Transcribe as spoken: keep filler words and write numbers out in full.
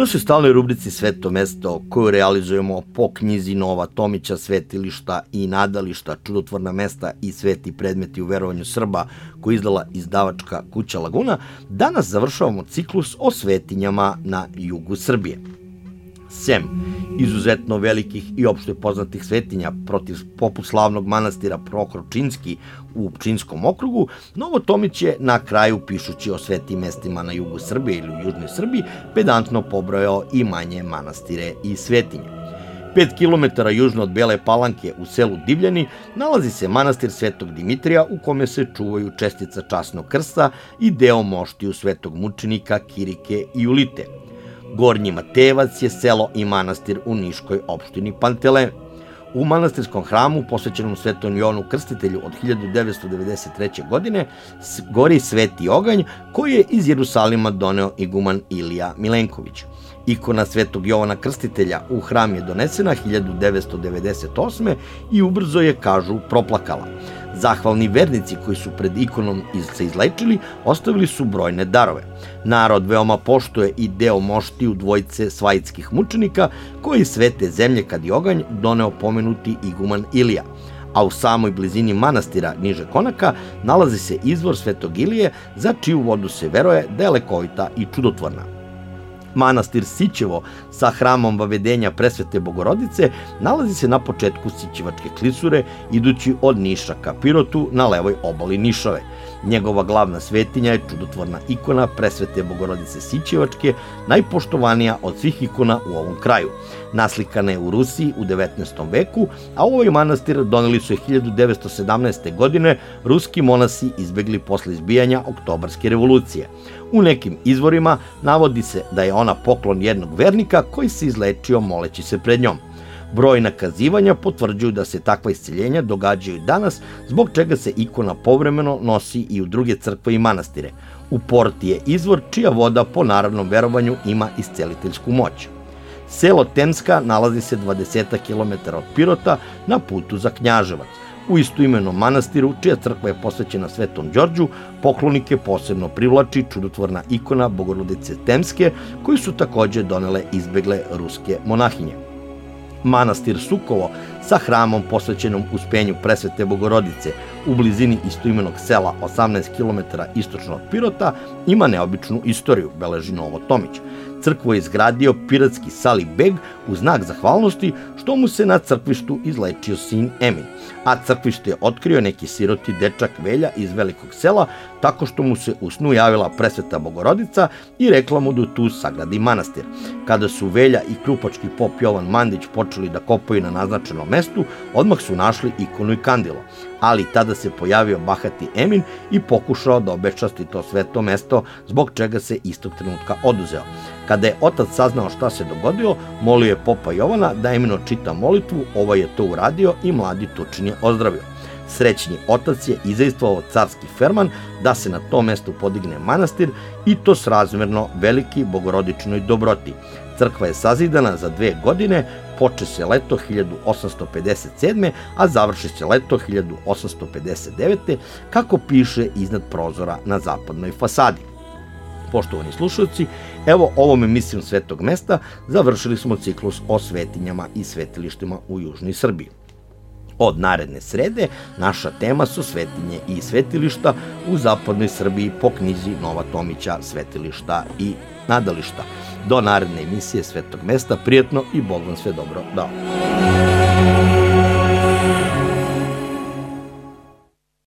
našoj stalnoj rubrici Sveto mesto, koju realizujemo po knjizi Nova Tomića Svetilišta i nadališta, čudotvorna mesta i sveti predmeti u verovanju Srba, koju izdala izdavačka kuća Laguna, danas završavamo ciklus o svetinjama na jugu Srbije. Sem izuzetno velikih i opšte poznatih svetinja, protiv poput slavnog manastira Prohor Pčinjski u Pčinjskom okrugu, Novo Tomić je na kraju, pišući o svetim mestima na jugu Srbije ili u južnoj Srbiji, pedantno pobrojao i manje manastire i svetinje. Pet kilometara južno od Bele Palanke u selu Divljani nalazi se manastir Svetog Dimitrija, u kome se čuvaju čestica časnog krsta i deo moštiju Svetog mučenika Kirike i Julite. Gornji Matejevac je selo i manastir u Niškoj opštini Pantelej. U manastirskom hramu, posvećenom Svetom Jovanu Krstitelju od hiljadu devetsto devedeset treće. godine, gori sveti oganj koji je iz Jerusalima doneo iguman Ilija Milenković. Ikona Svetog Jovana Krstitelja u hram je donesena hiljadu devetsto devedeset osme. i ubrzo je, kažu, proplakala. Zahvalni vernici koji su pred ikonom se izlečili ostavili su brojne darove. Narod veoma poštuje i deo moštiju dvojice svajitskih mučenika koji svete zemlje kad je oganj doneo pomenuti iguman Ilija. A u samoj blizini manastira niže Konaka nalazi se izvor Svetog Ilije, za čiju vodu se veruje da je lekovita i čudotvorna. Manastir Sićevo sa hramom Vavedenja Presvete Bogorodice nalazi se na početku Sićevačke klisure, idući od Niša ka Pirotu na levoj obali Nišave. Njegova glavna svetinja je čudotvorna ikona Presvete Bogorodice Sićevačke, najpoštovanija od svih ikona u ovom kraju. Naslikana je u Rusiji u devetnaestom veku, a ovaj manastir doneli su je hiljadu devetsto sedamnaeste. godine ruski monasi izbegli posle izbijanja Oktobarske revolucije. U nekim izvorima navodi se da je ona poklon jednog vernika koji se izlečio moleći se pred njom. Brojna kazivanja potvrđuju da se takva isceljenja događaju danas, zbog čega se ikona povremeno nosi i u druge crkve i manastire. U Porti je izvor čija voda po narodnom verovanju ima isceliteljsku moć. Selo Temska nalazi se dvadeset kilometara od Pirota na putu za Knjaževac. U istoimenom manastiru, čija crkva je posvećena Svetom Đorđu, poklonike posebno privlači čudotvorna ikona Bogorodice Temske, koju su takođe donele izbegle ruske monahinje. Manastir Sukovo sa hramom posvećenom Uspenju Presvete Bogorodice u blizini istoimenog sela osamnaest kilometara istočno od Pirota ima neobičnu istoriju, beleži Novo Tomić. Crkvu je izgradio piratski Sali Beg u znak zahvalnosti što mu se na crkvištu izlečio sin Emin, a crkvište je otkrio neki siroti dečak Velja iz velikog sela tako što mu se u snu javila Presveta Bogorodica i rekla mu da tu sagradi manastir. Kada su Velja i krupački pop Jovan Mandić počeli da kopaju na naznačenom mestu, odmah su našli ikonu i kandilo, ali tada se pojavio bahati Emin i pokušao da obečasti to sveto mesto, zbog čega se istog trenutka oduzeo. Kada je otac saznao šta se dogodilo, molio je popa Jovana da Eminu čita molitvu, ovaj je to uradio i mladi Turčin je ozdravio. Srećni otac je izdejstvovao carski ferman da se na tom mestu podigne manastir i to srazmerno veliki bogorodičnoj dobroti. Crkva je sazidana za dve godine, poče se leto hiljadu osamsto pedeset sedme. a završi se leto hiljadu osamsto pedeset devete. kako piše iznad prozora na zapadnoj fasadi. Poštovani slušalci, evo ovom emisijom Svetog mesta završili smo ciklus o svetinjama i svetilištima u južnoj Srbiji. Od naredne srede naša tema su svetinje i svetilišta u zapadnoj Srbiji po knjizi Nova Tomića Svetilišta i nadališta. Do naredne emisije Svetog mesta, prijatno i Bog vam sve dobro dao.